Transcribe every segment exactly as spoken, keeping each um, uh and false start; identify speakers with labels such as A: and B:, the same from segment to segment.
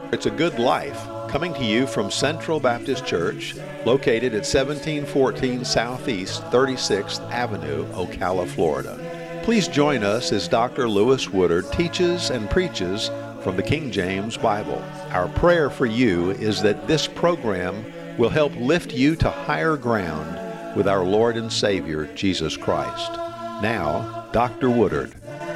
A: It's a Good Life, coming to you from Central Baptist Church, located at seventeen fourteen Southeast thirty-sixth Avenue, Ocala, Florida. Please join us as Doctor Lewis Woodard teaches and preaches from the King James Bible. Our prayer for you is that this program will help lift you to higher ground with our Lord and Savior, Jesus Christ. Now, Doctor Woodard.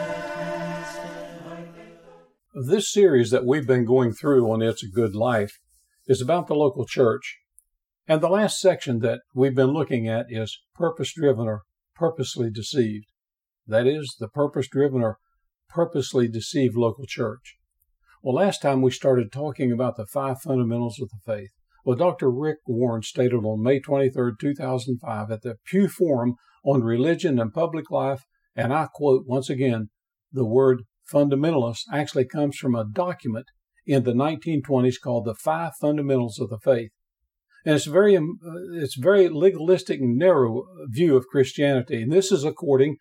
B: This series that we've been going through on It's a Good Life is about the local church. And the last section that we've been looking at is purpose-driven or purposely deceived. That is, the purpose-driven or purposely deceived local church. Well, last time we started talking about the five fundamentals of the faith. Well, Doctor Rick Warren stated on May twenty-third, two thousand five at the Pew Forum on Religion and Public Life, and I quote once again, the word fundamentalist actually comes from a document in the nineteen twenties called the Five Fundamentals of the Faith. And it's very, it's very legalistic and narrow view of Christianity. And this is according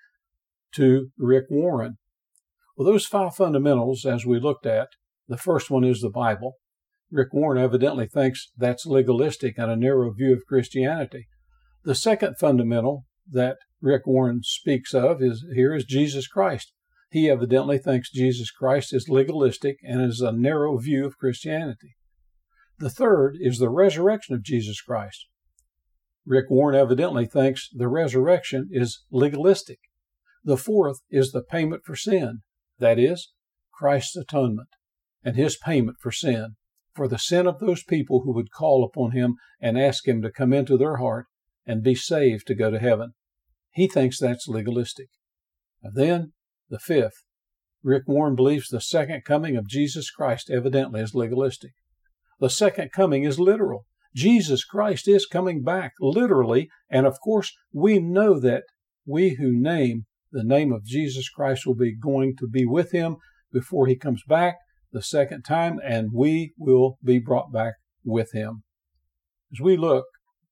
B: to Rick Warren. Well, those five fundamentals, as we looked at, the first one is the Bible. Rick Warren evidently thinks that's legalistic and a narrow view of Christianity. The second fundamental that Rick Warren speaks of is here is Jesus Christ. He evidently thinks Jesus Christ is legalistic and is a narrow view of Christianity. The third is the resurrection of Jesus Christ. Rick Warren evidently thinks the resurrection is legalistic. The fourth is the payment for sin, that is, Christ's atonement and his payment for sin, for the sin of those people who would call upon him and ask him to come into their heart and be saved to go to heaven. He thinks that's legalistic. And then, the fifth, Rick Warren believes the second coming of Jesus Christ evidently is legalistic. The second coming is literal. Jesus Christ is coming back literally, and of course we know that we who name the name of Jesus Christ will be going to be with him before he comes back the second time, and we will be brought back with him. As we look,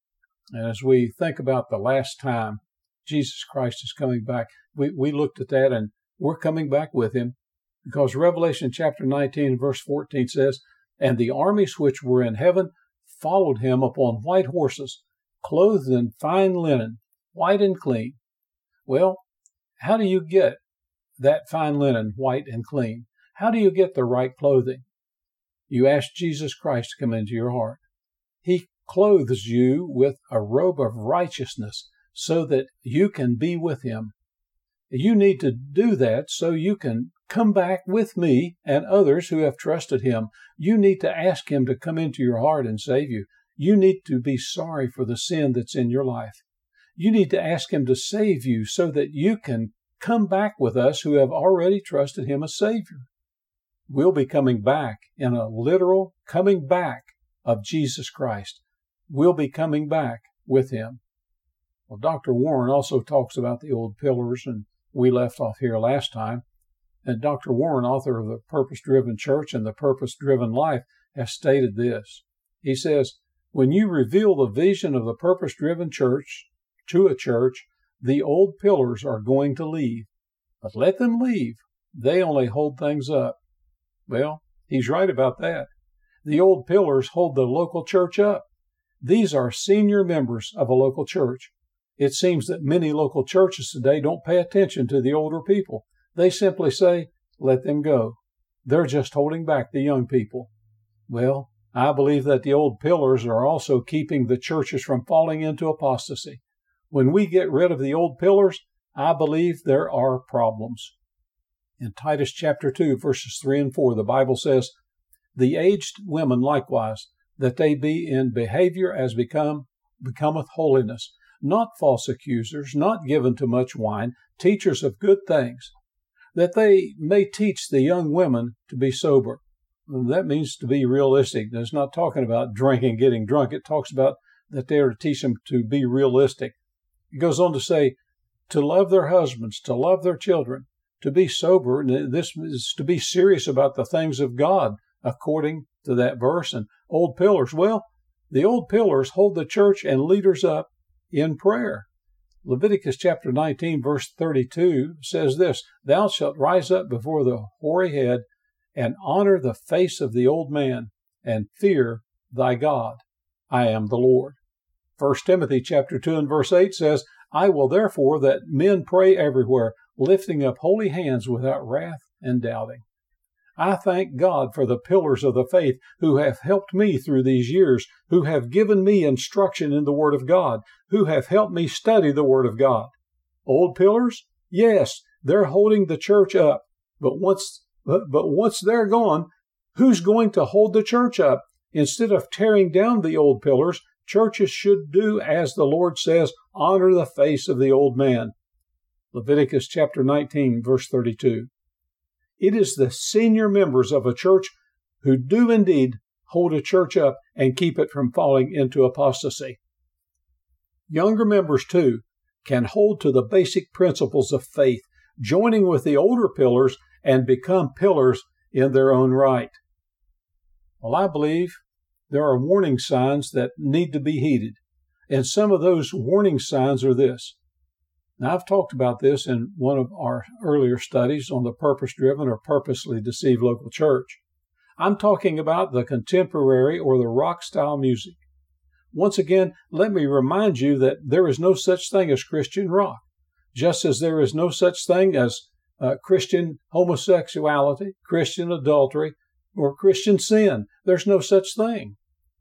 B: and as we think about the last time Jesus Christ is coming back, we, we looked at that and we're coming back with him, because Revelation chapter nineteen verse fourteen says, "And the armies which were in heaven followed him upon white horses, clothed in fine linen, white and clean." Well, how do you get that fine linen, white and clean? How do you get the right clothing? You ask Jesus Christ to come into your heart. He clothes you with a robe of righteousness so that you can be with him. You need to do that so you can come back with me and others who have trusted him. You need to ask him to come into your heart and save you. You need to be sorry for the sin that's in your life. You need to ask him to save you so that you can come back with us who have already trusted him as Savior. We'll be coming back in a literal coming back of Jesus Christ. We'll be coming back with him. Well, Doctor Warren also talks about the old pillars, and we left off here last time. And Doctor Warren, author of The Purpose-Driven Church and The Purpose-Driven Life, has stated this. He says, "When you reveal the vision of the purpose-driven church to a church, the old pillars are going to leave. But let them leave. They only hold things up." Well, he's right about that. The old pillars hold the local church up. These are senior members of a local church. It seems that many local churches today don't pay attention to the older people. They simply say, let them go. They're just holding back the young people. Well, I believe that the old pillars are also keeping the churches from falling into apostasy. When we get rid of the old pillars, I believe there are problems. In Titus chapter two, verses three and four, the Bible says, "The aged women likewise, that they be in behavior as become becometh holiness, not false accusers, not given to much wine, teachers of good things, that they may teach the young women to be sober." That means to be realistic. It's not talking about drinking, getting drunk. It talks about that they are to teach them to be realistic. It goes on to say, to love their husbands, to love their children, to be sober. And this is to be serious about the things of God, according to that verse. And old pillars, well, the old pillars hold the church and leaders up in prayer. Leviticus chapter nineteen, verse thirty-two says this, "Thou shalt rise up before the hoary head and honor the face of the old man, and fear thy God. I am the Lord. First Timothy chapter two and verse eight says, I will therefore that men pray everywhere, lifting up holy hands without wrath and doubting. I thank God for the pillars of the faith who have helped me through these years, who have given me instruction in the Word of God, who have helped me study the Word of God. Old pillars? Yes, they're holding the church up. But once, but, but once they're gone, who's going to hold the church up? Instead of tearing down the old pillars, churches should do as the Lord says, honor the face of the old man. Leviticus chapter nineteen, verse thirty-two. It is the senior members of a church who do indeed hold a church up and keep it from falling into apostasy. Younger members, too, can hold to the basic principles of faith, joining with the older pillars and become pillars in their own right. Well, I believe there are warning signs that need to be heeded, and some of those warning signs are this. Now, I've talked about this in one of our earlier studies on the purpose-driven or purposely deceived local church. I'm talking about the contemporary or the rock-style music. Once again, let me remind you that there is no such thing as Christian rock, just as there is no such thing as uh, Christian homosexuality, Christian adultery, or Christian sin. There's no such thing.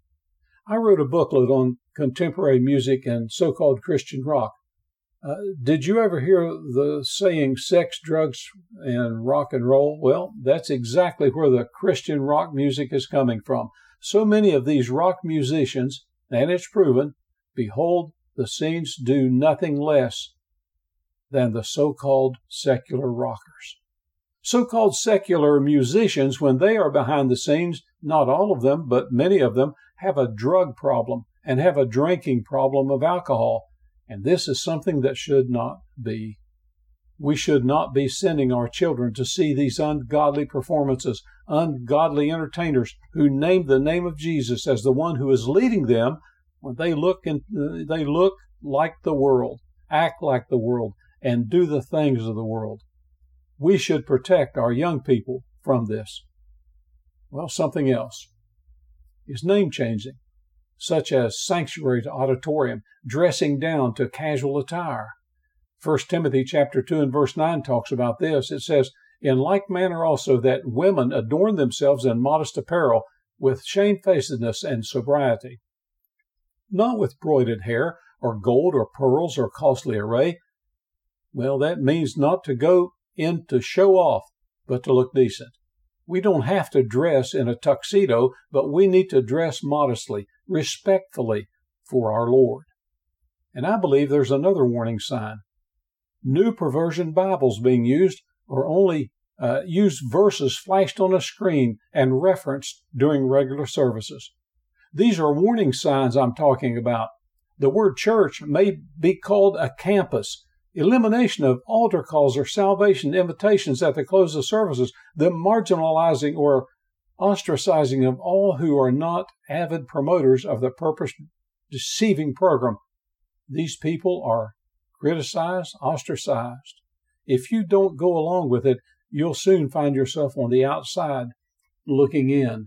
B: I wrote a booklet on contemporary music and so-called Christian rock. Uh, did you ever hear the saying sex, drugs, and rock and roll? Well, that's exactly where the Christian rock music is coming from. So many of these rock musicians, and it's proven, behold, the scenes do nothing less than the so-called secular rockers. So-called secular musicians, when they are behind the scenes, not all of them, but many of them, have a drug problem and have a drinking problem of alcohol. And this is something that should not be. We should not be sending our children to see these ungodly performances, ungodly entertainers who name the name of Jesus as the one who is leading them when they look and they look like the world, act like the world, and do the things of the world. We should protect our young people from this. Well, something else is name changing, such as sanctuary to auditorium, dressing down to casual attire. First Timothy chapter two and verse nine talks about this. It says, in like manner also that women adorn themselves in modest apparel with shamefacedness and sobriety, not with broided hair or gold or pearls or costly array. Well, that means not to go in to show off, but to look decent. We don't have to dress in a tuxedo, but we need to dress modestly, respectfully for our Lord. And I believe there's another warning sign. New perversion Bibles being used or only uh, use verses flashed on a screen and referenced during regular services. These are warning signs I'm talking about. The word church may be called a campus. Elimination of altar calls or salvation invitations at the close of services, the marginalizing or ostracizing of all who are not avid promoters of the purpose-deceiving program. These people are criticized, ostracized. If you don't go along with it, you'll soon find yourself on the outside looking in.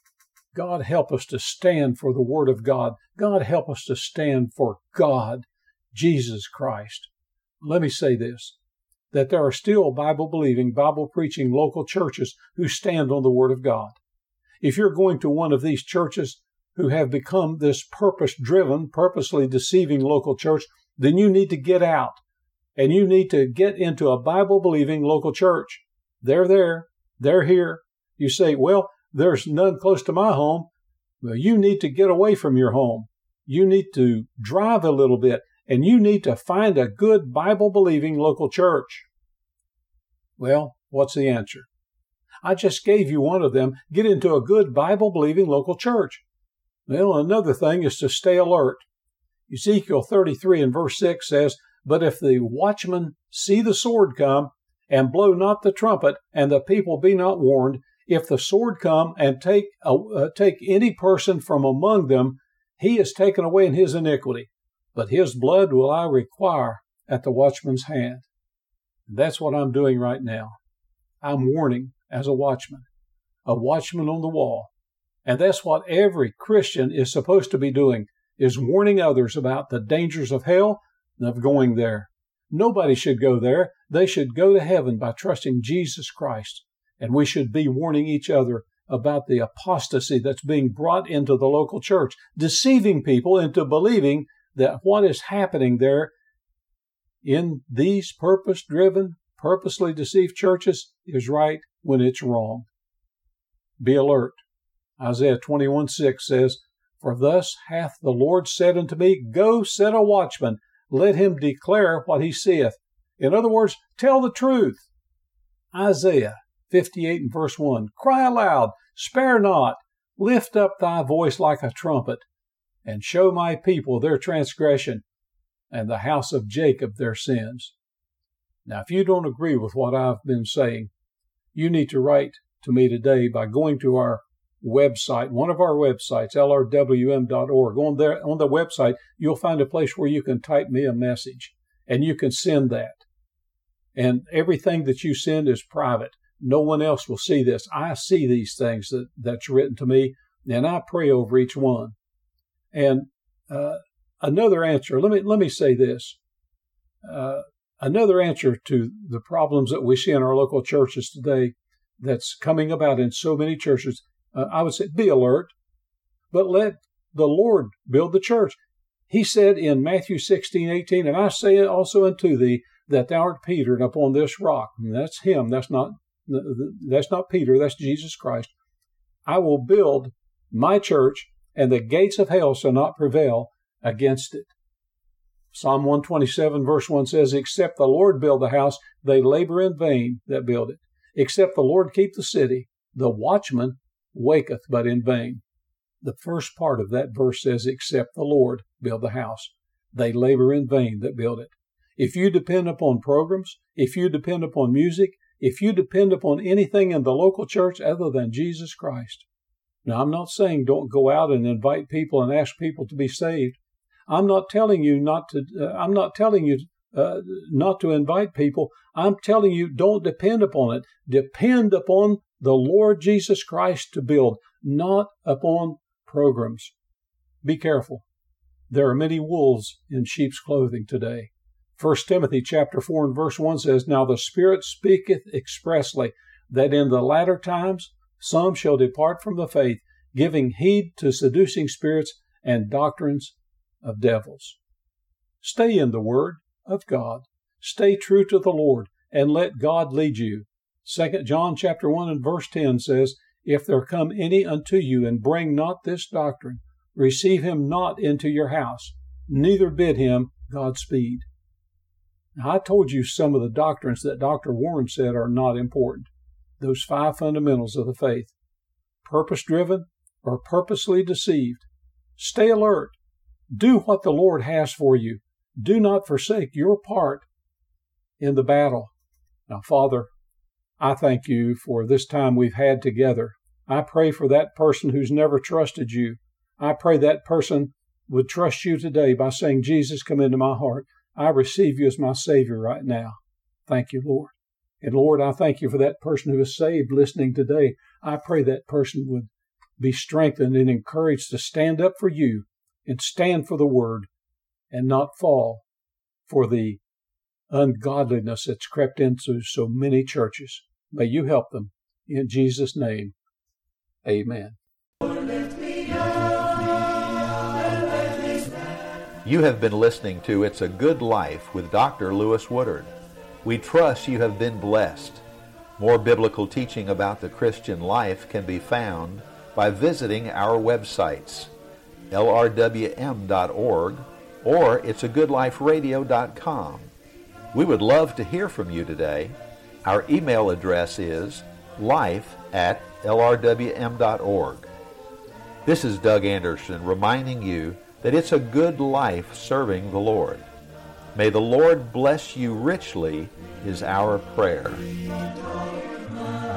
B: God help us to stand for the Word of God. God help us to stand for God, Jesus Christ. Let me say this, that there are still Bible-believing, Bible-preaching local churches who stand on the Word of God. If you're going to one of these churches who have become this purpose-driven, purposely deceiving local church, then you need to get out, and you need to get into a Bible-believing local church. They're there. They're here. You say, well, there's none close to my home. Well, you need to get away from your home. You need to drive a little bit. And you need to find a good Bible-believing local church. Well, what's the answer? I just gave you one of them. Get into a good Bible-believing local church. Well, another thing is to stay alert. Ezekiel thirty-three and verse six says, but if the watchman see the sword come, and blow not the trumpet, and the people be not warned, if the sword come and take, uh, take any person from among them, he is taken away in his iniquity. But his blood will I require at the watchman's hand. That's what I'm doing right now. I'm warning as a watchman. a watchman on the wall. And that's what every Christian is supposed to be doing, is warning others about the dangers of hell and of going there. Nobody should go there. They should go to heaven by trusting Jesus Christ. And we should be warning each other about the apostasy that's being brought into the local church, deceiving people into believing that what is happening there in these purpose-driven, purposely deceived churches is right when it's wrong. Be alert. Isaiah twenty-one six says, "For thus hath the Lord said unto me, Go set a watchman, let him declare what he seeth." In other words, tell the truth. Isaiah fifty-eight and verse one, "Cry aloud, spare not, lift up thy voice like a trumpet, and show my people their transgression, and the house of Jacob their sins." Now, if you don't agree with what I've been saying, you need to write to me today by going to our website, one of our websites, L R W M dot org. On there, on the website, you'll find a place where you can type me a message, and you can send that. And everything that you send is private. No one else will see this. I see these things that, that's written to me, and I pray over each one. And uh, another answer, let me let me say this. Uh, another answer to the problems that we see in our local churches today that's coming about in so many churches, uh, I would say be alert, but let the Lord build the church. He said in Matthew sixteen eighteen, "And I say it also unto thee, that thou art Peter, and upon this rock," and that's him, that's not that's not Peter, that's Jesus Christ, "I will build my church, and the gates of hell shall not prevail against it." Psalm one twenty-seven verse one says, "Except the Lord build the house, they labor in vain that build it. Except the Lord keep the city, the watchman waketh but in vain." The first part of that verse says, "Except the Lord build the house, they labor in vain that build it." If you depend upon programs, if you depend upon music, if you depend upon anything in the local church other than Jesus Christ. Now, I'm not saying don't go out and invite people and ask people to be saved. I'm not telling you not to, uh, I'm not telling you uh, not to invite people. I'm telling you don't depend upon it. Depend upon the Lord Jesus Christ to build, not upon programs. Be careful. There are many wolves in sheep's clothing today. First Timothy chapter four and verse one says, "Now the Spirit speaketh expressly, that in the latter times some shall depart from the faith, giving heed to seducing spirits and doctrines of devils." Stay in the Word of God. Stay true to the Lord, and let God lead you. Second John chapter one and verse ten says, "If there come any unto you, and bring not this doctrine, receive him not into your house, neither bid him Godspeed." Now, I told you some of the doctrines that Doctor Warren said are not important. Those five fundamentals of the faith. Purpose-driven or purposely deceived. Stay alert. Do what the Lord has for you. Do not forsake your part in the battle. Now, Father, I thank you for this time we've had together. I pray for that person who's never trusted you. I pray that person would trust you today by saying, "Jesus, come into my heart. I receive you as my Savior right now." Thank you, Lord. And Lord, I thank you for that person who is saved listening today. I pray that person would be strengthened and encouraged to stand up for you and stand for the Word and not fall for the ungodliness that's crept into so many churches. May you help them. In Jesus' name, amen.
A: You have been listening to It's a Good Life with Doctor Lewis Woodard. We trust you have been blessed. More biblical teaching about the Christian life can be found by visiting our websites, L R W M dot org or it's a good life radio dot com. We would love to hear from you today. Our email address is life at L R W M dot org. This is Doug Anderson reminding you that it's a good life serving the Lord. May the Lord bless you richly is our prayer.